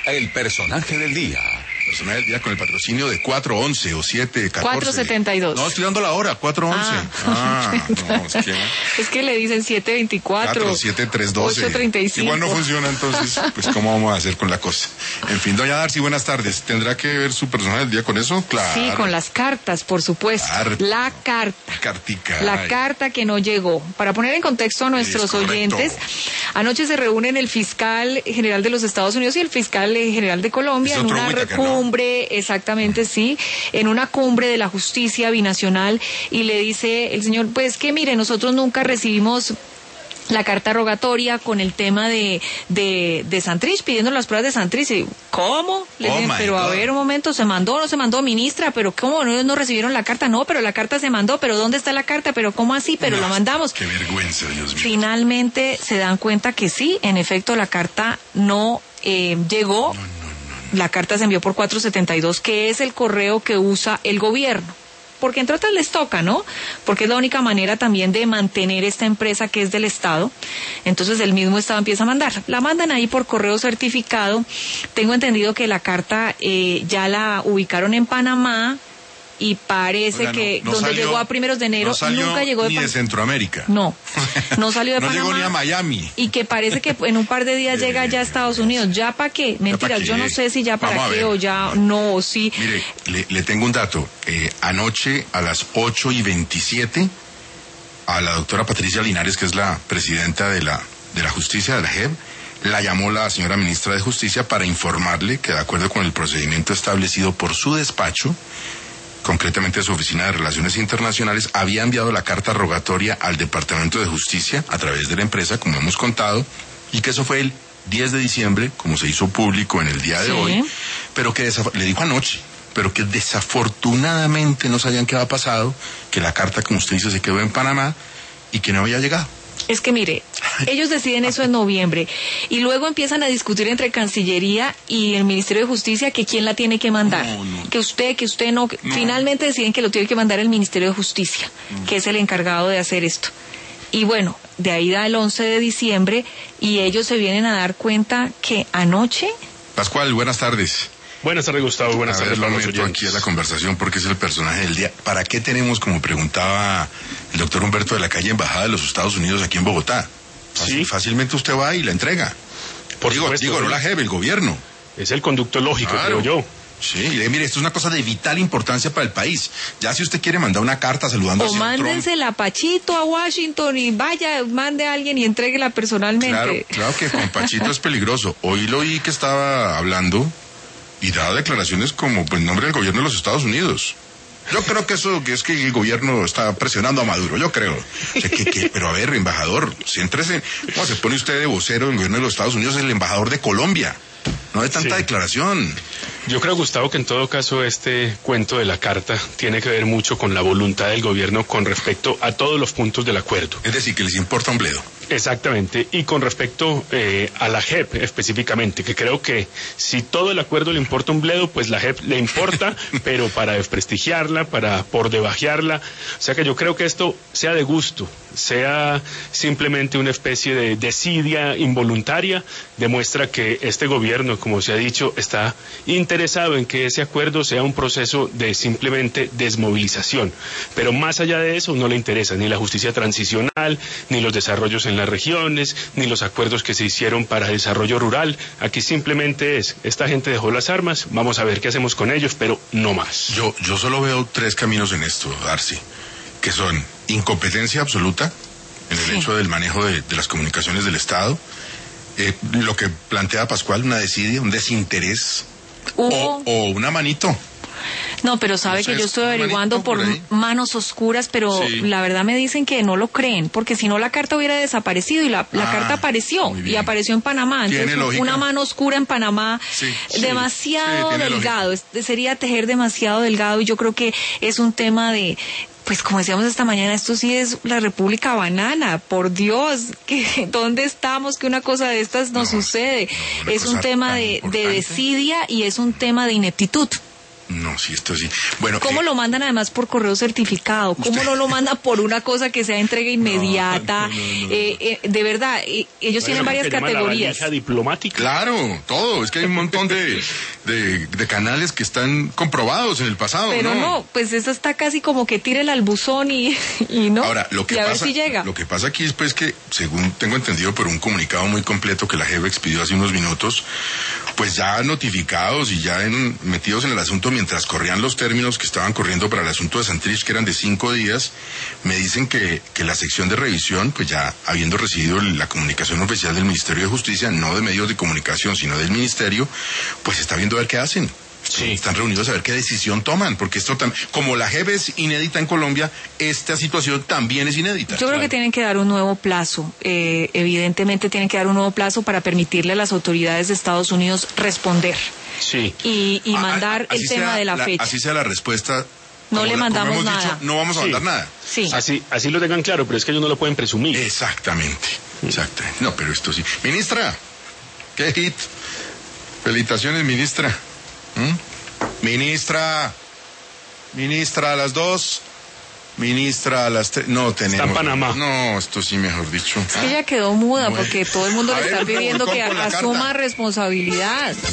El personaje del día. Personaje del día con el patrocinio de 411 o 714. 472. No, estoy dando la hora, 411. No, es que le dicen 724. 4732. 835. Igual no funciona, entonces, pues ¿cómo vamos a hacer con la cosa? En fin, doña Darcy, buenas tardes. ¿Tendrá que ver su personaje del día con eso? Claro. Sí, con las cartas, por supuesto. La carta. Cartica. La carta que no llegó. Para poner en contexto a nuestros oyentes, anoche se reúnen el fiscal general de los Estados Unidos y el fiscal general de Colombia en una cumbre, exactamente, sí, en una cumbre de la justicia binacional, y le dice el señor, pues que mire, nosotros nunca recibimos la carta rogatoria con el tema de Santrich, pidiendo las pruebas de Santrich. Y, ¿cómo? Le dicen, pero a ver, un momento, ¿se mandó o no se mandó, ministra? ¿Pero cómo? ¿No recibieron la carta? No, pero la carta se mandó, ¿pero dónde está la carta? ¿Pero cómo así? ¿Pero la mandamos? Qué vergüenza, Dios mío. Finalmente se dan cuenta que sí, en efecto, la carta no llegó. La carta se envió por 472, que es el correo que usa el gobierno. Porque entre otras les toca, ¿no? Porque es la única manera también de mantener esta empresa que es del Estado. Entonces el mismo Estado empieza a mandar. La mandan ahí por correo certificado. Tengo entendido que la carta ya la ubicaron en Panamá. Y parece donde llegó a primeros de enero, nunca llegó ni de Centroamérica. No salió de no Panamá. No llegó ni a Miami. Y que parece que en un par de días llega ya a Estados Unidos. ¿Ya para qué? Mentiras, yo no sé si ya para qué o ya no o sí. Mire, le tengo un dato. Anoche a las 8:27, a la doctora Patricia Linares, que es la presidenta de la justicia, de la JEP, la llamó la señora ministra de Justicia para informarle que, de acuerdo con el procedimiento establecido por su despacho, concretamente su Oficina de Relaciones Internacionales, había enviado la carta rogatoria al Departamento de Justicia a través de la empresa, como hemos contado, y que eso fue el 10 de diciembre, como se hizo público en el día de hoy, pero que le dijo anoche, pero que desafortunadamente no sabían qué había pasado, que la carta, como usted dice, se quedó en Panamá y que no había llegado. Es que mire, ellos deciden eso en noviembre y luego empiezan a discutir entre Cancillería y el Ministerio de Justicia que quién la tiene que mandar, que usted no. Finalmente deciden que lo tiene que mandar el Ministerio de Justicia, que es el encargado de hacer esto. Y bueno, de ahí da el 11 de diciembre y ellos se vienen a dar cuenta que anoche... Pascual, buenas tardes. Buenas tardes, Gustavo. Buenas tardes, vamos aquí a la conversación porque es el personaje del día. ¿Para qué tenemos, como preguntaba el doctor Humberto de la Calle, Embajada de los Estados Unidos aquí en Bogotá? Sí. Fácilmente usted va y la entrega. Por supuesto, no la JEP, el gobierno. Es el conducto lógico, creo yo. Sí, mire, esto es una cosa de vital importancia para el país. Ya si usted quiere mandar una carta saludando a Trump, mándensela a Pachito a Washington y vaya, mande a alguien y entréguela personalmente. Claro que con Pachito es peligroso. Hoy lo oí que estaba hablando y daba declaraciones como en nombre del gobierno de los Estados Unidos. Yo creo que eso es que el gobierno está presionando a Maduro, yo creo. Pero a ver, embajador, céntrese. ¿Cómo se pone usted de vocero del gobierno de los Estados Unidos? Es el embajador de Colombia. No de tanta declaración. Yo creo, Gustavo, que en todo caso este cuento de la carta tiene que ver mucho con la voluntad del gobierno con respecto a todos los puntos del acuerdo. Es decir, que les importa un bledo. Exactamente, y con respecto a la JEP específicamente, que creo que si todo el acuerdo le importa un bledo, pues la JEP le importa, pero para desprestigiarla, para por debajearla, o sea que yo creo que esto sea de gusto, sea simplemente una especie de desidia involuntaria, demuestra que este gobierno, como se ha dicho, está interesado en que ese acuerdo sea un proceso de simplemente desmovilización, pero más allá de eso no le interesa ni la justicia transicional, ni los desarrollos en las regiones, ni los acuerdos que se hicieron para desarrollo rural. Aquí simplemente esta gente dejó las armas, vamos a ver qué hacemos con ellos, pero no más. Yo solo veo 3 caminos en esto, Darcy, que son incompetencia absoluta en el hecho del manejo de las comunicaciones del Estado, lo que plantea Pascual, una desidia, un desinterés, o una manito. No, pero sabe que yo estoy averiguando por manos oscuras, pero la verdad me dicen que no lo creen, porque si no la carta hubiera desaparecido y la carta apareció y apareció en Panamá. Entonces una mano oscura en Panamá, demasiado delgado, sería tejer demasiado delgado y yo creo que es un tema de... Pues como decíamos esta mañana, esto sí es la República Banana, por Dios, ¿dónde estamos que una cosa de estas nos sucede? Es un tema de desidia y es un tema de ineptitud. No, sí, esto sí. Bueno, ¿cómo lo mandan además por correo certificado? ¿Cómo no lo mandan por una cosa que sea entrega inmediata? No. De verdad, ellos tienen varias categorías. La diplomática. Claro, todo. Es que hay un montón de canales que están comprobados en el pasado. Pero no, pues eso está casi como que tírela al buzón y no. Ahora, lo que y a pasa, ver si llega. Lo que pasa aquí es pues que, según tengo entendido por un comunicado muy completo que la JEP expidió hace unos minutos, pues ya notificados y ya metidos en el asunto mientras corrían los términos que estaban corriendo para el asunto de Santrich, que eran de 5 días, me dicen que la sección de revisión, pues ya habiendo recibido la comunicación oficial del Ministerio de Justicia, no de medios de comunicación, sino del Ministerio, pues está viendo a ver qué hacen. Sí. Están reunidos a ver qué decisión toman, porque esto como la JEP es inédita en Colombia, esta situación también es inédita. Yo creo que tienen que dar un nuevo plazo, evidentemente tienen que dar un nuevo plazo para permitirle a las autoridades de Estados Unidos responder. Sí. Y mandar el tema de la fecha. Así sea la respuesta. No le mandamos nada. Dicho, no vamos a mandar nada. Sí. Así lo tengan claro, pero es que ellos no lo pueden presumir. Exactamente. No, pero esto sí. Ministra, qué hit. Felicitaciones, ministra. Ministra, a las 2. Ministra, a las 3. No tenemos. Está en Panamá. No, esto sí, mejor dicho. Es que ella quedó muda porque todo el mundo le está pidiendo que asuma responsabilidad.